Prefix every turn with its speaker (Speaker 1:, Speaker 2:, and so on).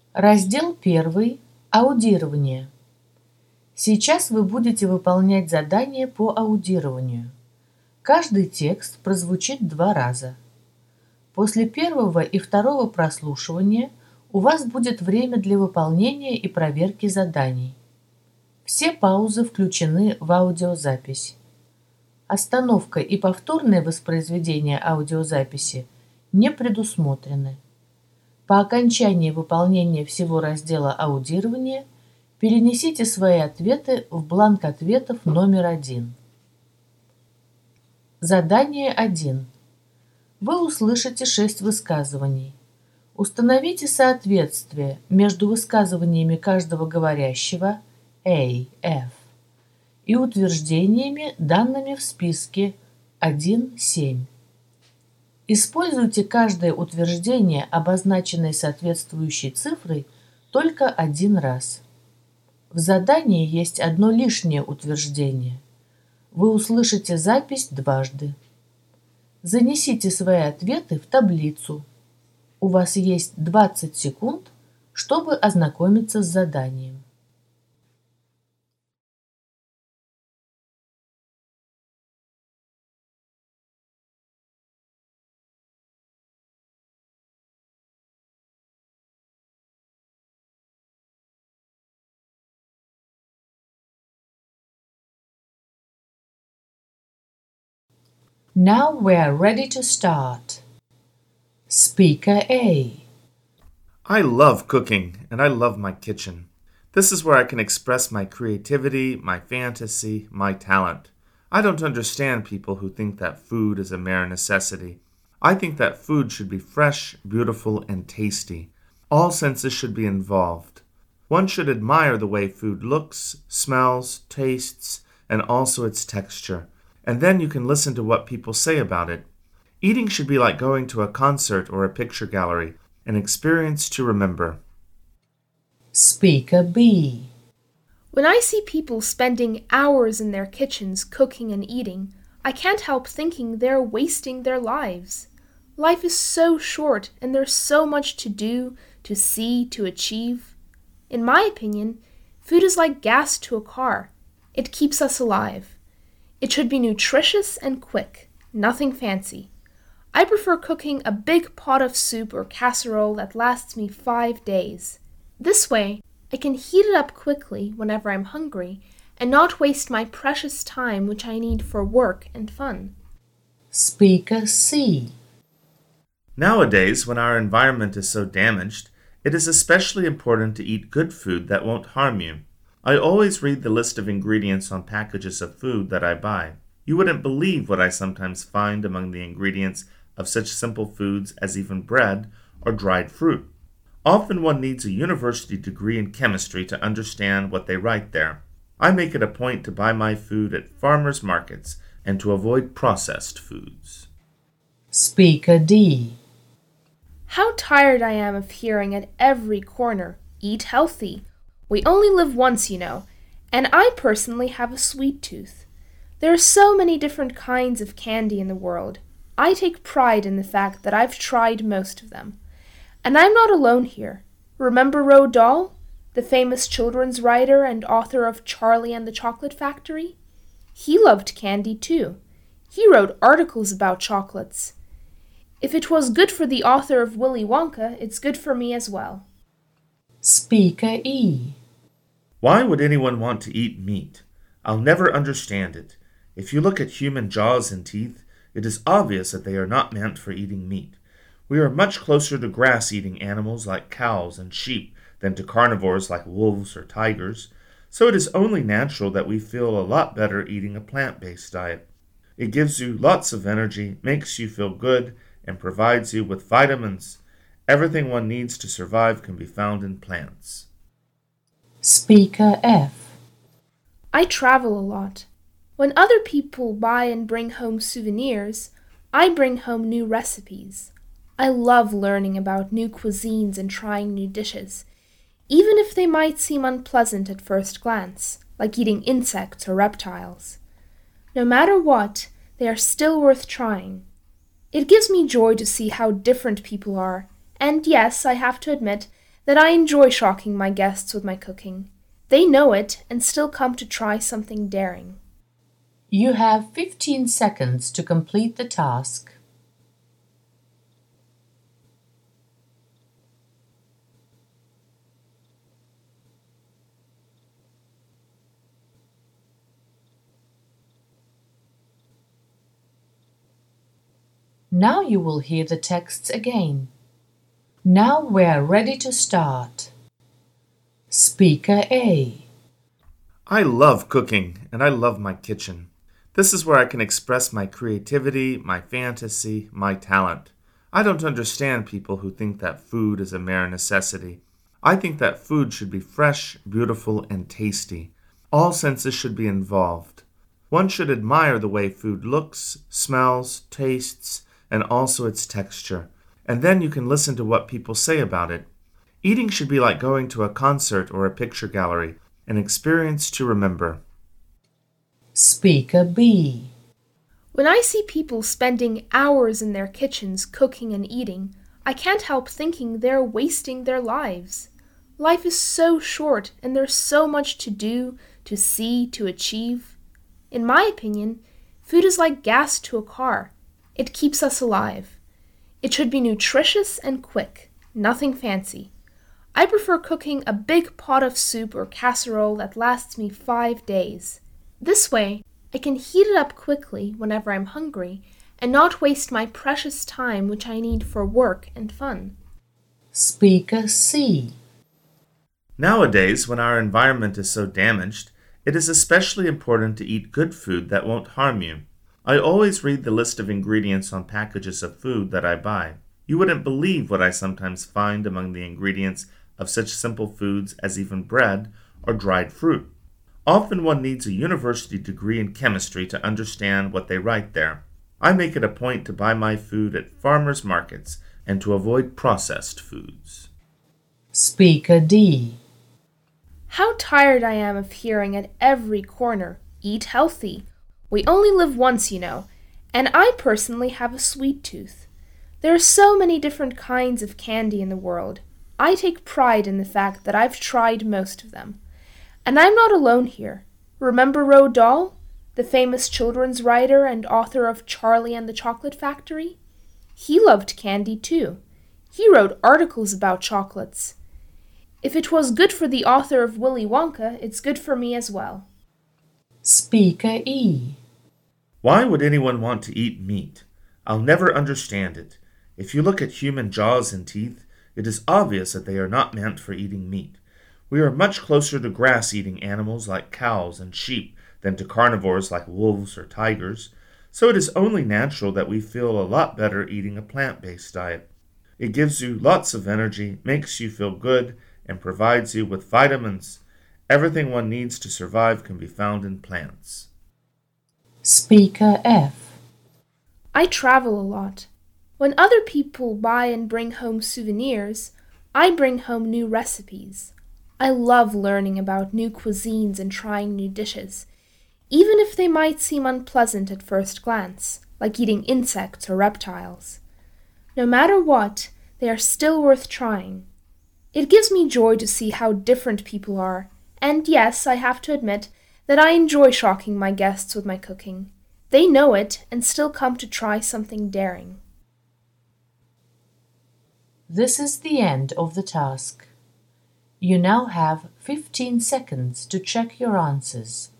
Speaker 1: Раздел 1. Аудирование. Сейчас вы будете выполнять задание по аудированию. Каждый текст прозвучит 2 раза. После первого и второго прослушивания у вас будет время для выполнения и проверки заданий. Все паузы включены в аудиозапись. Остановка и повторное воспроизведение аудиозаписи не предусмотрены. По окончании выполнения всего раздела аудирования перенесите свои ответы в бланк ответов номер 1. Задание 1. Вы услышите 6 высказываний. Установите соответствие между высказываниями каждого говорящего A, F и утверждениями, данными в списке 1.7. Используйте каждое утверждение, обозначенное соответствующей цифрой, только 1 раз. В задании есть одно лишнее утверждение. Вы услышите запись дважды. Занесите свои ответы в таблицу. У вас есть 20 секунд, чтобы ознакомиться с заданием. Now we are ready to start. Speaker A.
Speaker 2: I love cooking, and I love my kitchen. This is where I can express my creativity, my fantasy, my talent. I don't understand people who think that food is a mere necessity. I think that food should be fresh, beautiful, and tasty. All senses should be involved. One should admire the way food looks, smells, tastes, and also its texture. And then you can listen to what people say about it. Eating should be like going to a concert or a picture gallery, an experience to remember.
Speaker 1: Speaker B.
Speaker 3: When I see people spending hours in their kitchens cooking and eating, I can't help thinking they're wasting their lives. Life is so short and there's so much to do, to see, to achieve. In my opinion, food is like gas to a car. It keeps us alive. It should be nutritious and quick, nothing fancy. I prefer cooking a big pot of soup or casserole that lasts me 5 days. This way, I can heat it up quickly whenever I'm hungry and not waste my precious time which I need for work and fun.
Speaker 1: Speaker C.
Speaker 2: Nowadays, when our environment is so damaged, it is especially important to eat good food that won't harm you. I always read the list of ingredients on packages of food that I buy. You wouldn't believe what I sometimes find among the ingredients of such simple foods as even bread or dried fruit. Often one needs a university degree in chemistry to understand what they write there. I make it a point to buy my food at farmers' markets and to avoid processed foods.
Speaker 1: Speaker D.
Speaker 3: How tired I am of hearing at every corner, eat healthy. We only live once, you know, and I personally have a sweet tooth. There are so many different kinds of candy in the world. I take pride in the fact that I've tried most of them. And I'm not alone here. Remember Roald Dahl, the famous children's writer and author of Charlie and the Chocolate Factory? He loved candy too. He wrote articles about chocolates. If it was good for the author of Willy Wonka, it's good for me as well.
Speaker 1: Speaker E.
Speaker 2: Why would anyone want to eat meat? I'll never understand it. If you look at human jaws and teeth, it is obvious that they are not meant for eating meat. We are much closer to grass-eating animals like cows and sheep than to carnivores like wolves or tigers, so it is only natural that we feel a lot better eating a plant-based diet. It gives you lots of energy, makes you feel good, and provides you with vitamins. Everything one needs to survive can be found in plants.
Speaker 1: Speaker F.
Speaker 3: I travel a lot. When other people buy and bring home souvenirs, I bring home new recipes. I love learning about new cuisines and trying new dishes, even if they might seem unpleasant at first glance, like eating insects or reptiles. No matter what, they are still worth trying. It gives me joy to see how different people are, and yes, I have to admit that I enjoy shocking my guests with my cooking. They know it and still come to try something daring.
Speaker 1: You have 15 seconds to complete the task. Now you will hear the texts again. Now we're ready to start. Speaker A.
Speaker 2: I love cooking, and I love my kitchen. This is where I can express my creativity, my fantasy, my talent. I don't understand people who think that food is a mere necessity. I think that food should be fresh, beautiful, and tasty. All senses should be involved. One should admire the way food looks, smells, tastes, and also its texture. And then you can listen to what people say about it. Eating should be like going to a concert or a picture gallery, an experience to remember.
Speaker 1: Speaker B.
Speaker 3: When I see people spending hours in their kitchens cooking and eating, I can't help thinking they're wasting their lives. Life is so short and there's so much to do, to see, to achieve. In my opinion, food is like gas to a car. It keeps us alive. It should be nutritious and quick, nothing fancy. I prefer cooking a big pot of soup or casserole that lasts me 5 days. This way, I can heat it up quickly whenever I'm hungry and not waste my precious time which I need for work and fun.
Speaker 1: Speaker C.
Speaker 2: Nowadays, when our environment is so damaged, it is especially important to eat good food that won't harm you. I always read the list of ingredients on packages of food that I buy. You wouldn't believe what I sometimes find among the ingredients of such simple foods as even bread or dried fruit. Often one needs a university degree in chemistry to understand what they write there. I make it a point to buy my food at farmers' markets and to avoid processed foods.
Speaker 1: Speaker D.
Speaker 3: How tired I am of hearing at every corner, eat healthy. We only live once, you know, and I personally have a sweet tooth. There are so many different kinds of candy in the world. I take pride in the fact that I've tried most of them. And I'm not alone here. Remember Roald Dahl, the famous children's writer and author of Charlie and the Chocolate Factory? He loved candy too. He wrote articles about chocolates. If it was good for the author of Willy Wonka, it's good for me as well.
Speaker 1: Speaker E.
Speaker 2: Why would anyone want to eat meat? I'll never understand it. If you look at human jaws and teeth, it is obvious that they are not meant for eating meat. We are much closer to grass-eating animals like cows and sheep than to carnivores like wolves or tigers, so it is only natural that we feel a lot better eating a plant-based diet. It gives you lots of energy, makes you feel good, and provides you with vitamins. Everything one needs to survive can be found in plants.
Speaker 1: Speaker F.
Speaker 3: I travel a lot. When other people buy and bring home souvenirs, I bring home new recipes. I love learning about new cuisines and trying new dishes, even if they might seem unpleasant at first glance, like eating insects or reptiles. No matter what, they are still worth trying. It gives me joy to see how different people are, and yes, I have to admit that I enjoy shocking my guests with my cooking. They know it and still come to try something daring.
Speaker 1: This is the end of the task. You now have 15 seconds to check your answers.